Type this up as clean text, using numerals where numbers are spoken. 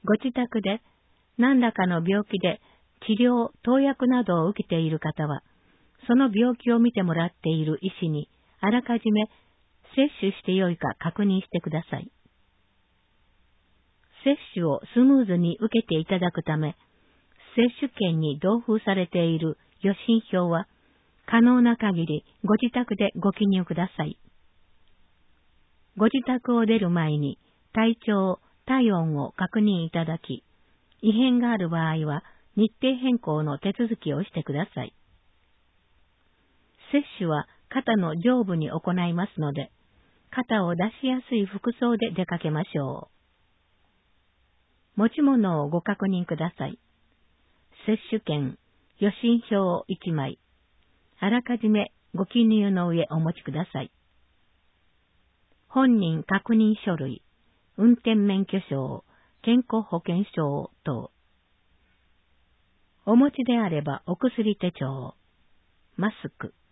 ご自宅で何らかの病気で治療、投薬などを受けている方は、その病気を見てもらっている医師にあらかじめ接種してよいか確認してください。接種をスムーズに受けていただくため、接種券に同封されている予診票は、可能な限りご自宅でご記入ください。ご自宅を出る前に体調、体温を確認いただき、異変がある場合は日程変更の手続きをしてください。接種は肩の上部に行いますので、肩を出しやすい服装で出かけましょう。持ち物をご確認ください。接種券、予診票1枚、あらかじめご記入の上お持ちください。本人確認書類、運転免許証、健康保険証等。お持ちであればお薬手帳、マスク、